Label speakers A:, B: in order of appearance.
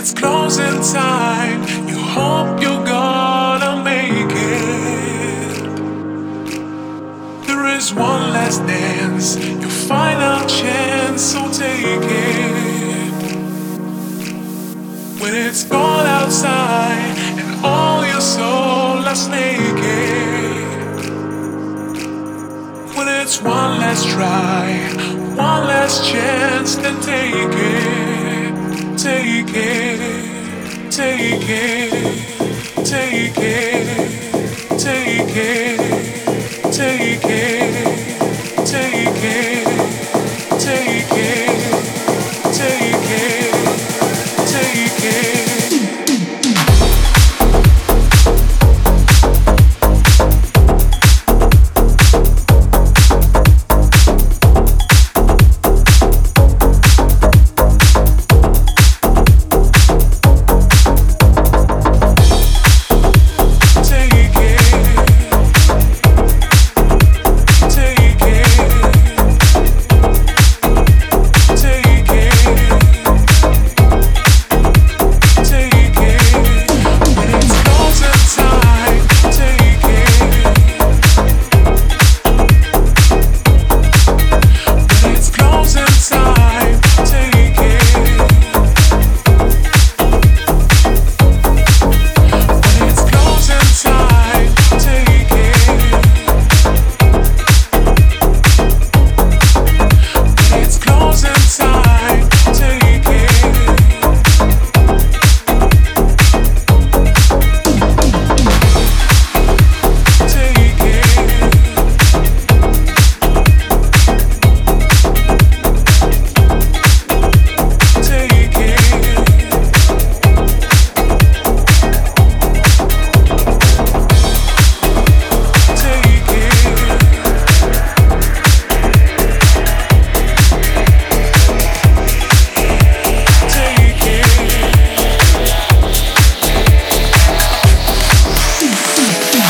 A: it's closing time, you hope you're gonna make it. There is one last dance, your final chance, so take it. When it's cold outside and all your soul lies naked. When it's one last try, one last chance, then take it. Take it, take it, take it, take it, take it, take it.